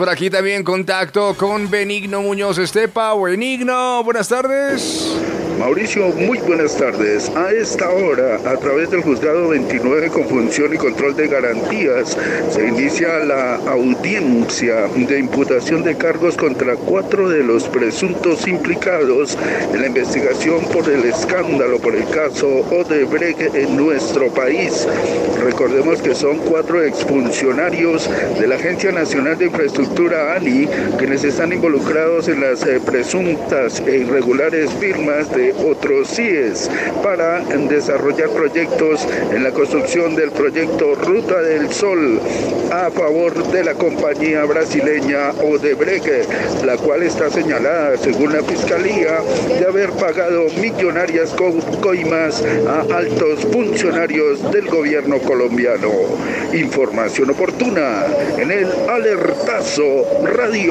Por aquí también contacto con Benigno Muñoz Estepa. Benigno, buenas tardes. Mauricio, muy buenas tardes. A esta hora, a través del Juzgado 29 con función y control de garantías, se inicia la audiencia de imputación de cargos contra 4 de los presuntos implicados en la investigación por el escándalo, por el caso Odebrecht en nuestro país. Recordemos que son 4 exfuncionarios de la Agencia Nacional de Infraestructura, ANI, quienes están involucrados en las presuntas e irregulares firmas de otros CIEs para desarrollar proyectos en la construcción del proyecto Ruta del Sol a favor de la compañía brasileña Odebrecht, la cual está señalada, según la Fiscalía, de haber pagado millonarias coimas a altos funcionarios del gobierno colombiano. Información oportuna en el Alertazo Radio.